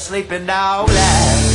sleeping dog lie.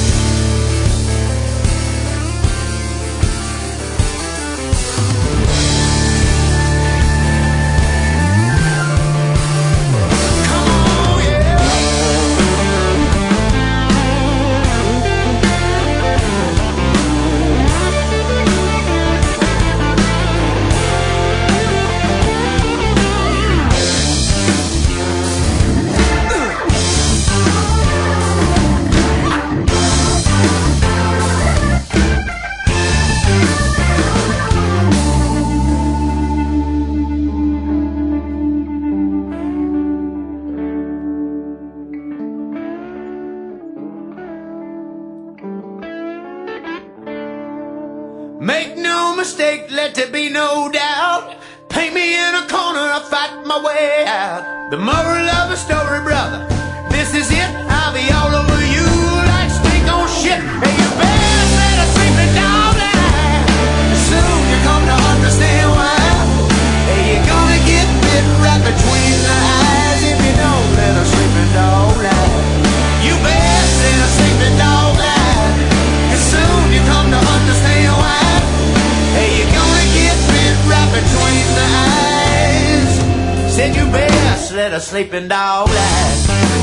Make no mistake, let there be no doubt. Paint me in a corner, I'll fight my way out. The moral of the story, brother, this is it. I'll be all over you like steak on shit. Hey, you better let a sleeping dog lie. Soon you come to understand why. Hey, you're gonna get bit right between the eyes if you don't let a sleeping dog lie. You better let a sleeping dog lie. Cause soon you come to understand why. Hey, you're gonna get bit right between the eyes. Said you best let a sleeping dog lie.